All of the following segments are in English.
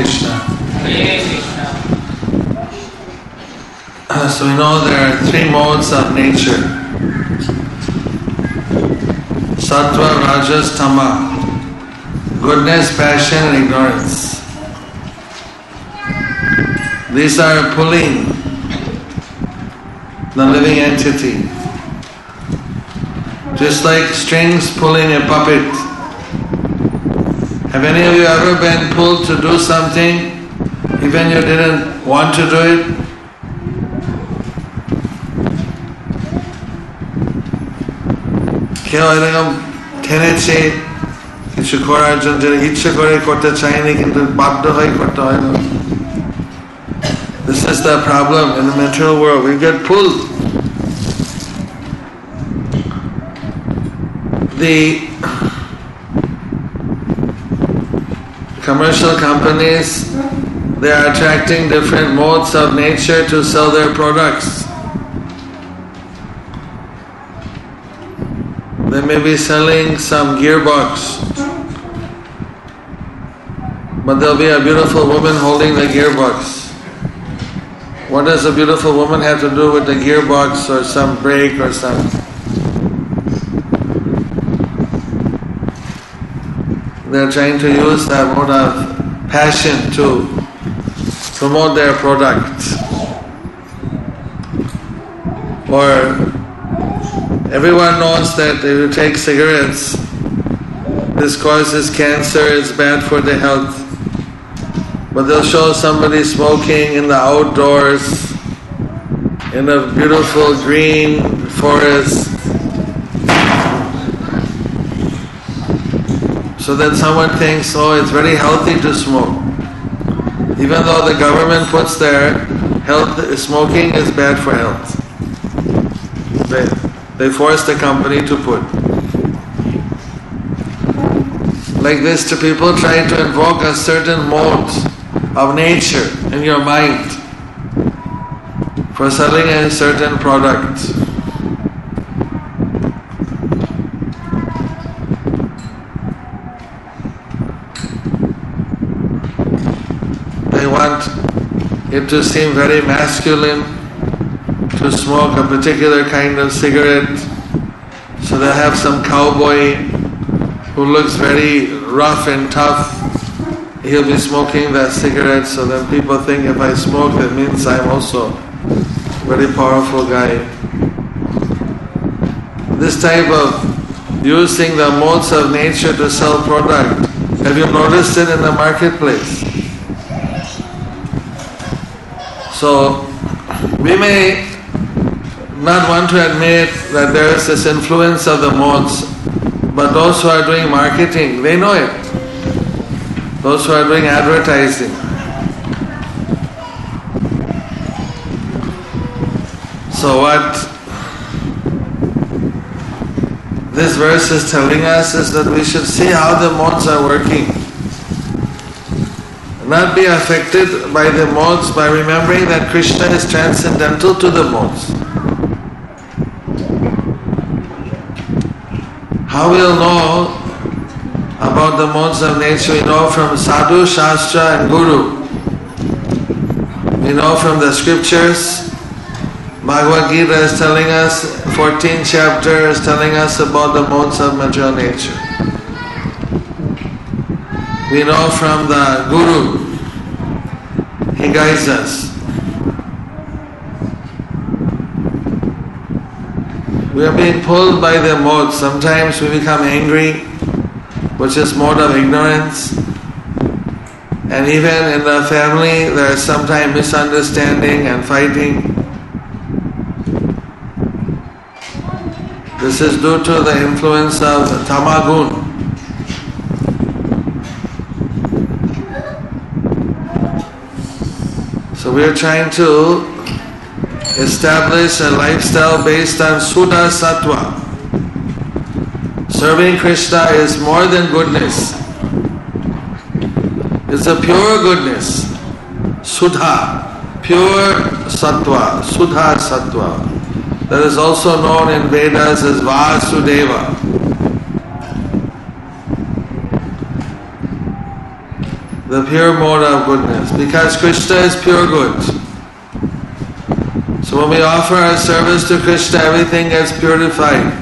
Krishna. Hare Krishna. So we know there are three modes of nature. Sattva, Rajas, Tama. Goodness, passion and ignorance. These are pulling the living entity. Just like strings pulling a puppet. Have any of you ever been pulled to do something even you didn't want to do it? কেউ এরকম ঠেনেছে কিছু করার জন্য যেটা ইচ্ছে করে করতে চায়নি কিন্তু বাধ্য হয়ে করতে হয় না? This is the problem in the material world. We get pulled. The commercial companies, they are attracting different modes of nature to sell their products. They may be selling some gearbox, but there'll be a beautiful woman holding the gearbox. What does a beautiful woman have to do with the gearbox or some brake or something? They're trying to use that mode of passion to promote their product. Or everyone knows that if you take cigarettes, this causes cancer, it's bad for the health. But they'll show somebody smoking in the outdoors, in a beautiful green forest, so that someone thinks, oh, it's very healthy to smoke. Even though the government puts there, smoking is bad for health. They force the company to put. Like this to people trying to invoke a certain mode of nature in your mind for selling a certain product. They want it to seem very masculine to smoke a particular kind of cigarette, so they have some cowboy who looks very rough and tough. He'll be smoking that cigarette, so then people think if I smoke, that means I'm also a very powerful guy. This type of using the modes of nature to sell product, have you noticed it in the marketplace? So we may not want to admit that there is this influence of the modes, but those who are doing marketing, they know it. Those who are doing advertising. So what this verse is telling us is that we should see how the modes are working. Not be affected by the modes by remembering that Krishna is transcendental to the modes. How we'll know about the modes of nature? We know from Sadhu, Shastra and Guru. We know from the scriptures. Bhagavad Gita is telling us, 14th chapter is telling us about the modes of material nature. We know from the Guru, he guides us. We are being pulled by the modes. Sometimes we become angry, which is mode of ignorance. And even in the family, there is sometimes misunderstanding and fighting. This is due to the influence of Tamagun. So we are trying to establish a lifestyle based on Suddha Sattva. Serving Krishna is more than goodness. It's a pure goodness. Suddha, pure Sattva, Suddha Sattva. That is also known in Vedas as the pure mode of goodness, because Krishna is pure good. So when we offer our service to Krishna, everything gets purified.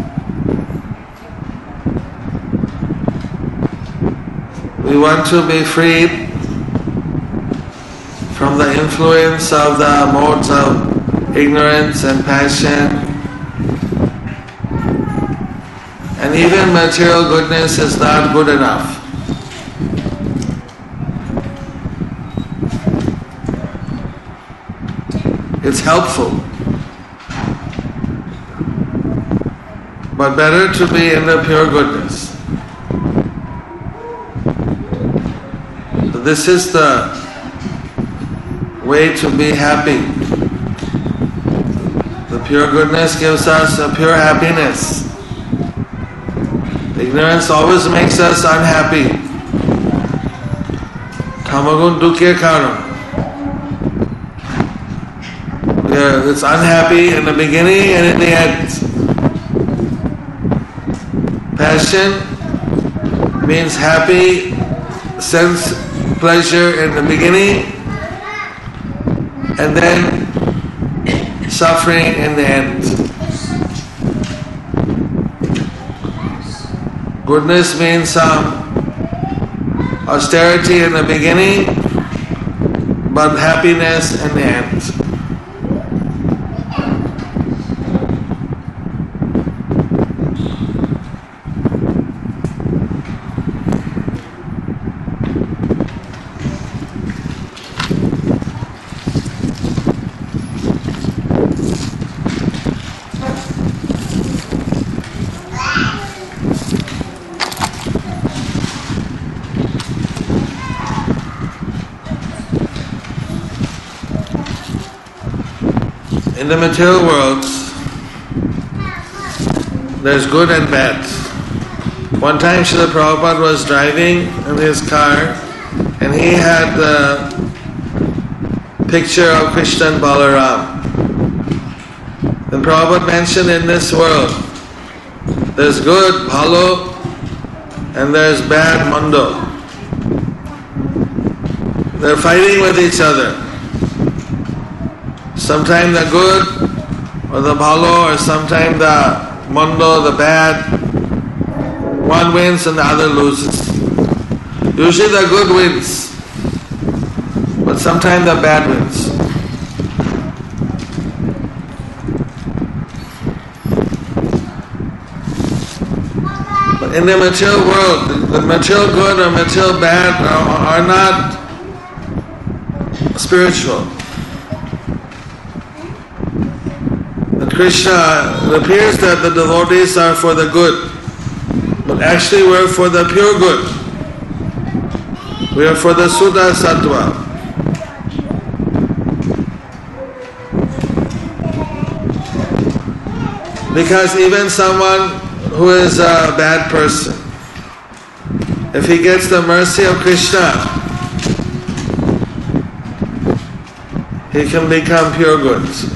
We want to be freed from the influence of the modes of ignorance and passion. And even material goodness is not good enough. It's helpful. But better to be in the pure goodness. So this is the way to be happy. The pure goodness gives us a pure happiness. Ignorance always makes us unhappy. Tamagun dukkhe karam. It's unhappy in the beginning and in the end. Passion means happy sense pleasure in the beginning and then suffering in the end. Goodness means some austerity in the beginning, but happiness in the end. In the material world, there's good and bad. One time Srila Prabhupada was driving in his car and he had the picture of Krishna and Balaram. And Prabhupada mentioned in this world, there's good, bhalo, and there's bad, mando. They're fighting with each other. Sometimes the good or the bhalo or sometimes the mando, the bad, one wins and the other loses. Usually the good wins, but sometimes the bad wins. But in the material world, the material good or material bad are not spiritual. Krishna, it appears that the devotees are for the good, but actually we're for the pure good. We are for the Suddha Sattva. Because even someone who is a bad person, if he gets the mercy of Krishna, he can become pure goods.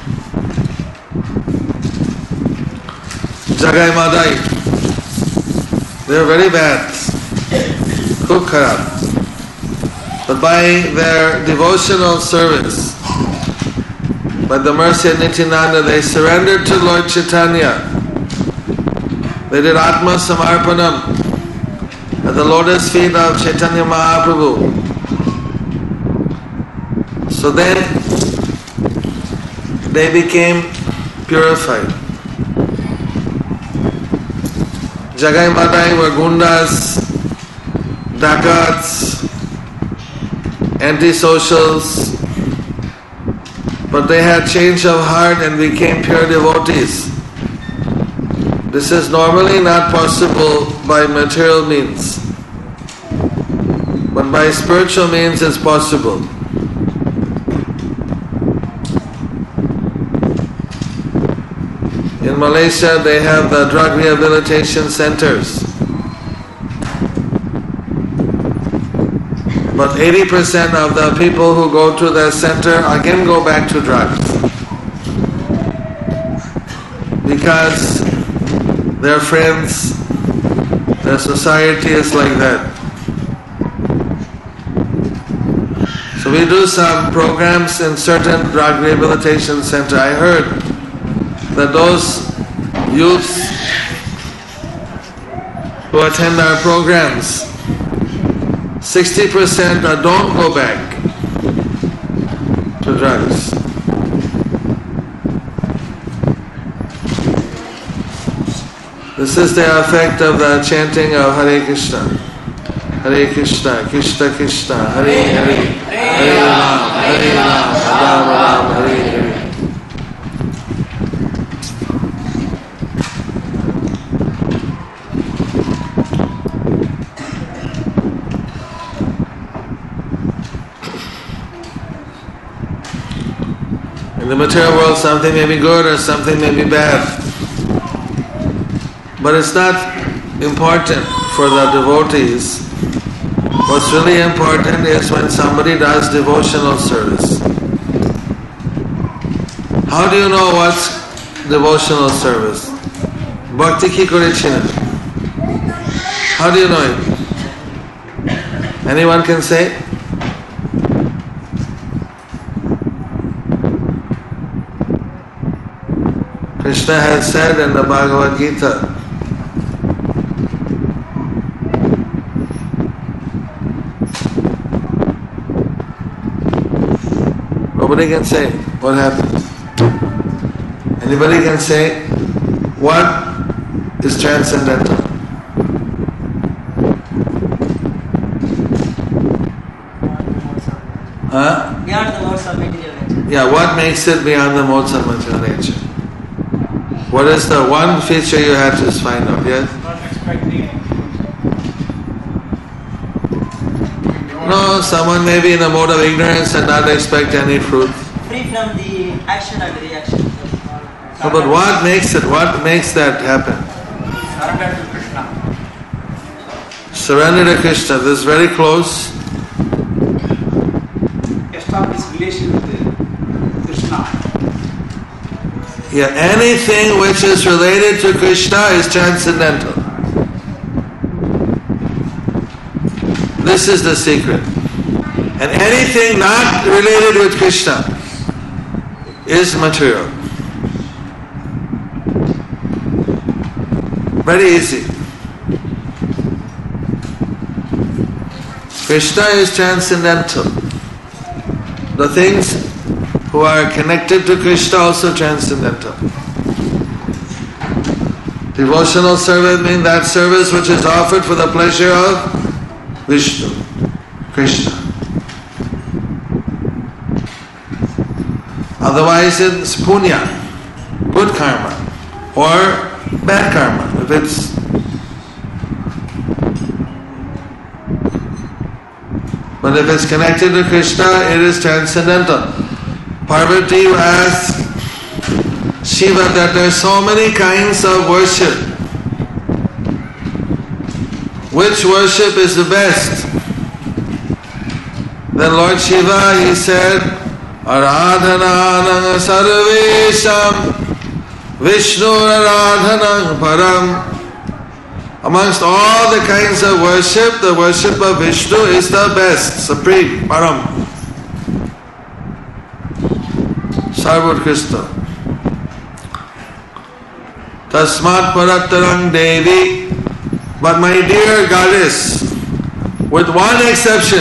Jagai Madai, they are very bad, khub kharab. But by their devotional service, by the mercy of Nityananda, they surrendered to Lord Chaitanya. They did Atma Samarpanam at the lotus feet of Chaitanya Mahaprabhu. So then they became purified. Jagai Madai were gundas, dakats, antisocials, but they had change of heart and became pure devotees. This is normally not possible by material means, but by spiritual means it's possible. In Malaysia, they have the drug rehabilitation centers. But 80% of the people who go to the center again go back to drugs. Because their friends, their society is like that. So we do some programs in certain drug rehabilitation center. I heard that those youths who attend our programs, 60% don't go back to drugs. This is the effect of the chanting of Hare Krishna. Hare Krishna, Krishna Krishna, Hare Hare, Hare Ram, Hare Ram, Ram Ram, Hare Hare. In the material world, something may be good or something may be bad. But it's not important for the devotees. What's really important is when somebody does devotional service. How do you know what's devotional service? Bhakti ki korichina. How do you know it? Anyone can say? Krishna has said in the Bhagavad Gita, nobody can say what happens. Anybody can say what is transcendental? Huh? Beyond the modes of material nature. Yeah, what makes it beyond the modes of material nature? What is the one feature you have to find out? Yes? Not expecting. No, someone may be in a mode of ignorance and not expect any fruit. Free from the action and the reaction. No, but what makes it? What makes that happen? Surrender to Krishna. Surrender to Krishna. This is very close. Establish relation with Krishna. Yeah, anything which is related to Krishna is transcendental. This is the secret. And anything not related with Krishna is material. Very easy. Krishna is transcendental. The things who are connected to Krishna also transcendental. Devotional service means that service which is offered for the pleasure of Vishnu, Krishna. Otherwise it's punya, good karma, or bad karma. But if it's connected to Krishna, it is transcendental. Parvati asked Shiva that there are so many kinds of worship. Which worship is the best? Then Lord Shiva, he said, Aradhananang sarvesham Vishnu aradhanang param. Amongst all the kinds of worship, the worship of Vishnu is the best, supreme, param. Sarvotkhrishta. Tasmat parattarang devi. But my dear goddess, with one exception,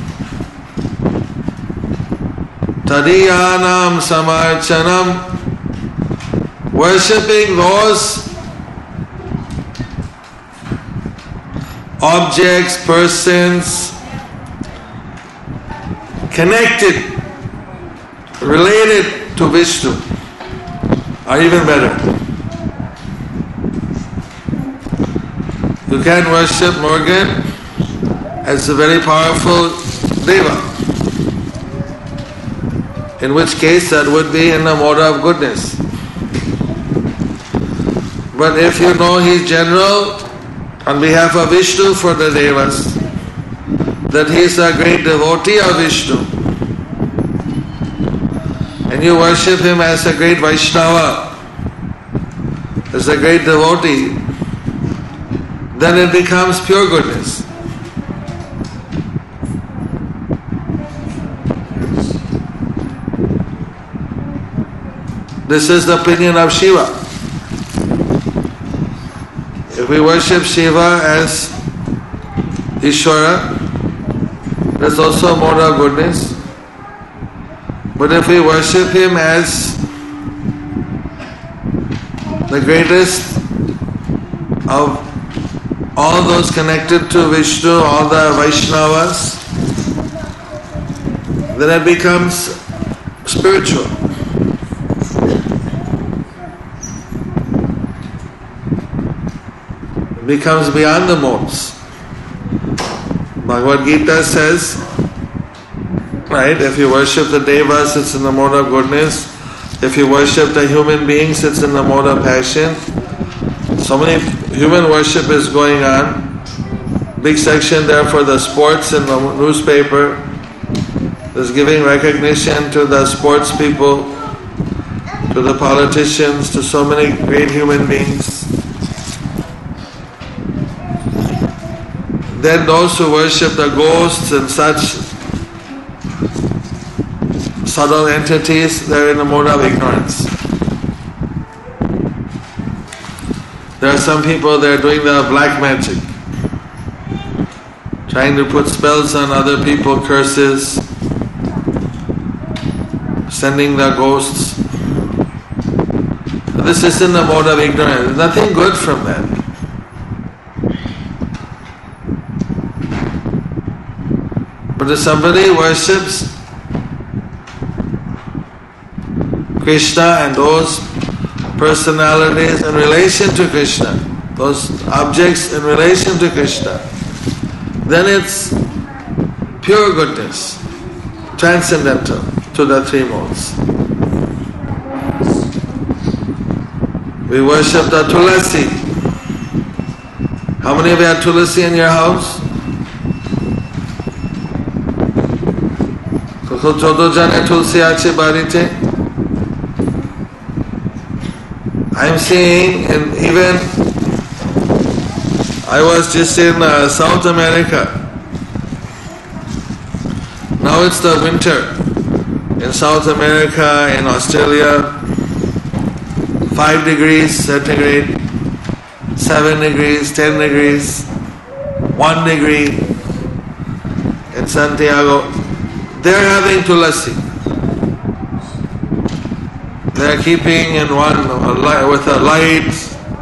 tadiyanam samarchanam, worshipping those objects, persons, connected, related to Vishnu, are even better. You can worship Morgan as a very powerful deva, in which case that would be in a mode of goodness. But if you know he's general, on behalf of Vishnu for the devas, that he is a great devotee of Vishnu, and you worship him as a great Vaishnava, as a great devotee, then it becomes pure goodness. This is the opinion of Shiva. If we worship Shiva as Ishvara, that's also a mode of goodness. But if we worship him as the greatest of all those connected to Vishnu, all the Vaishnavas, then it becomes spiritual. It becomes beyond the modes. Bhagavad Gita says, right, if you worship the devas, it's in the mode of goodness. If you worship the human beings, it's in the mode of passion. So many human worship is going on. Big section there for the sports in the newspaper. There's giving recognition to the sports people, to the politicians, to so many great human beings. Then those who worship the ghosts and such subtle entities, they're in a mode of ignorance. There are some people, they're doing the black magic, trying to put spells on other people, curses, sending the ghosts. This is in the mode of ignorance. There's nothing good from that. But if somebody worships Krishna and those personalities in relation to Krishna, those objects in relation to Krishna, then it's pure goodness, transcendental to the three modes. We worship the Tulasi. How many of you have Tulasi in your house? I'm seeing, and even I was just in South America. Now it's the winter in South America, in Australia. 5 degrees centigrade, 7 degrees, 10 degrees, 1 degree in Santiago. They're having Tulasi. They're keeping in one with a light,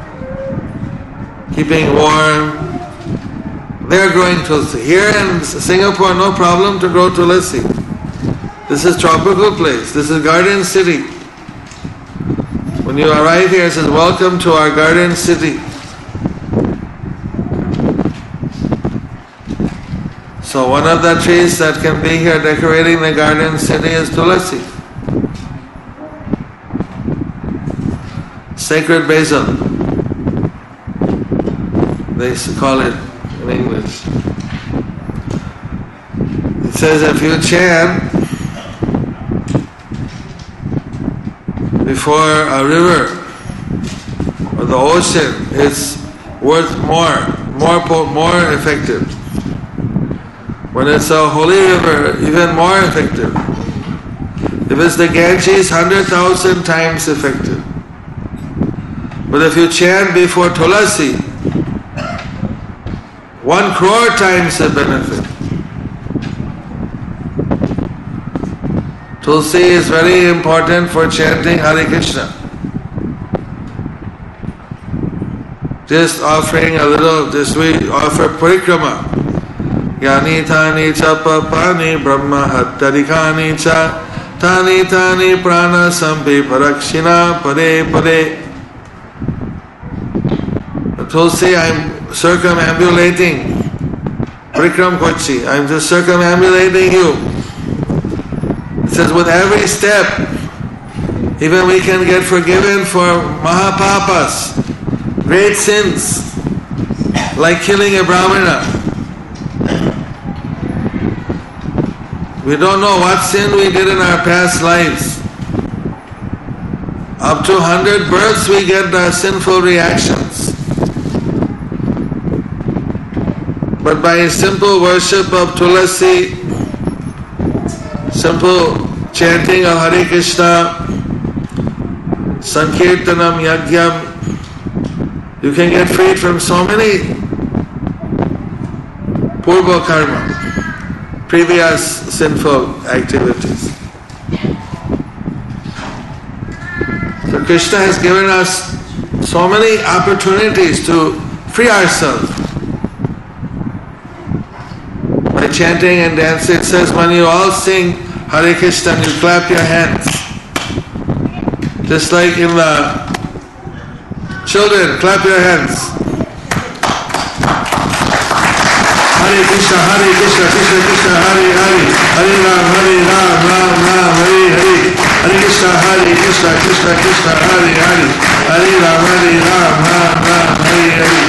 keeping warm. They're growing Tulasi. Here in Singapore, no problem to grow Tulasi. This is tropical place. This is Garden City. When you arrive here, it says, "Welcome to our Garden City." So one of the trees that can be here decorating the Garden City is Tulasi. Sacred basil, they call it in English. It says if you chant before a river or the ocean, it's worth more effective. When it's a holy river, even more effective. If it's the Ganges, 100,000 times effective. But if you chant before Tulasi, 1 crore times the benefit. Tulsi is very important for chanting Hare Krishna. Just offering a little, we offer parikrama. Yani thani cha papani brahma hattarikani cha thani thani prana sampi parakshina pade pade. Tulsi, I'm circumambulating. Parikram Kochi, I'm just circumambulating you. It says with every step, even we can get forgiven for mahapapas, great sins, like killing a brahmana. We don't know what sin we did in our past lives. Up to 100 births we get the sinful reactions. But by simple worship of Tulasi, simple chanting of Hare Krishna, Sankirtanam, Yagyam. You can get freed from so many purva karma, previous sinful activities. So Krishna has given us so many opportunities to free ourselves. By chanting and dancing, it says when you all sing Hare Krishna, you clap your hands. Just like in the children, clap your hands. Hare Krishna, Krishna Krishna, Hare Hare, Hare Ram, Ram Ram, Hare Hare, Hare Krishna, Krishna Krishna, Hare Hare, Hare Ram, Ram Hare Hare.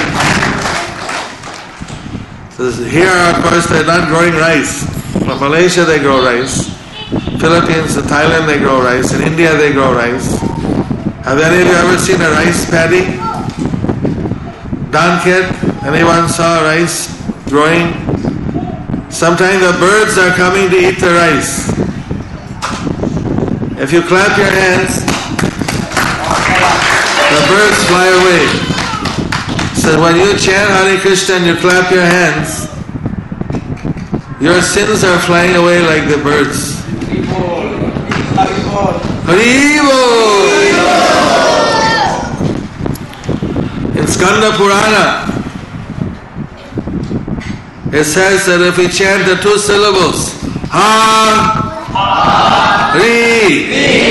So here, of course, they're not growing rice. From Malaysia they grow rice. Philippines, Thailand they grow rice. In India they grow rice. Have any of you ever seen a rice paddy? Danket? Anyone saw rice growing? Sometimes the birds are coming to eat the rice. If you clap your hands, the birds fly away. So when you chant Hare Krishna and you clap your hands, your sins are flying away like the birds. Haribol! In Skanda Purana, it says that if we chant the 2 syllables, Hari,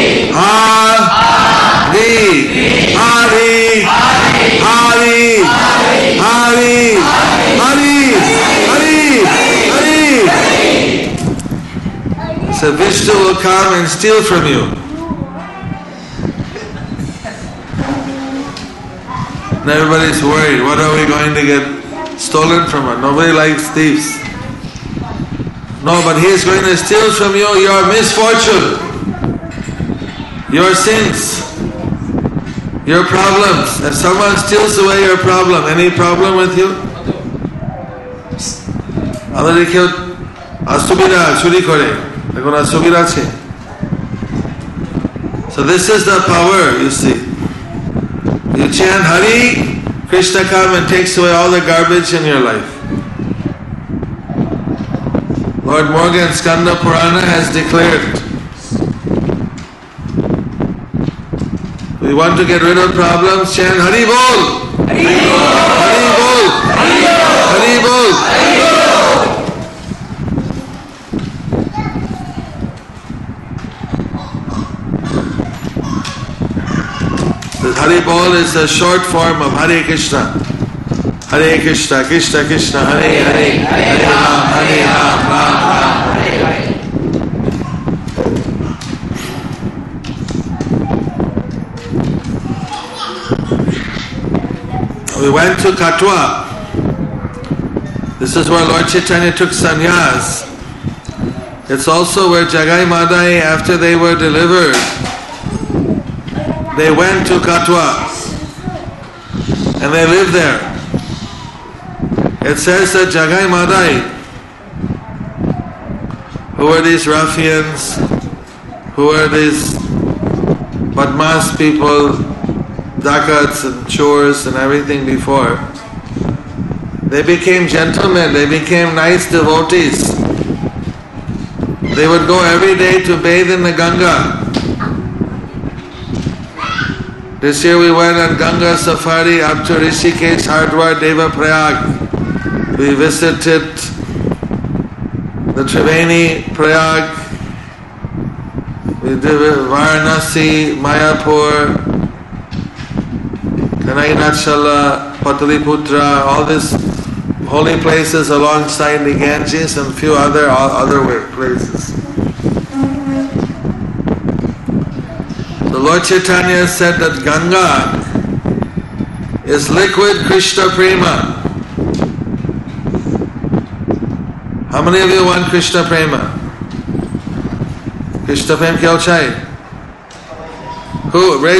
Hari, Hari, Hari, Hari, Hari, Hari, Hari, so Vishnu will come and steal from you. And everybody's worried, what are we going to get stolen from us? Nobody likes thieves. No, but he is going to steal from you your misfortune, your sins, your problems. If someone steals away your problem, any problem with you? আমাদের কেউ asubira চুরি করে, এখন asubira আছে. So this is the power, you see. You chant Hari, Krishna comes and takes away all the garbage in your life. Lord Morgan, Skanda Purana has declared, we want to get rid of problems, chant Hari Bol! Hari Bol! Hari Bol! The Hari Bol is a short form of Hare Krishna. Hare Krishna, Krishna Krishna, Hare Hare, Hare Ram, Ram Hare Hare. We went to Katwa. This is where Lord Chaitanya took sannyas. It's also where Jagai Madai, after they were delivered, they went to Katwa and they lived there. It says that Jagai Madai, who were these ruffians, who were these badmas people, dakats and chores and everything before, they became gentlemen, they became nice devotees. They would go every day to bathe in the Ganga. This year we went on Ganga safari up to Rishikesh, Hardwar, Devaprayag. We visited the Triveni, Prayag. We did Varanasi, Mayapur, Kanai-Natshala, Pataliputra, all these holy places alongside the Ganges and a few other places. The Lord Chaitanya said that Ganga is liquid Krishna Prema. How many of you want Krishna Prema? Krishna Prema kya chai? Who? Raise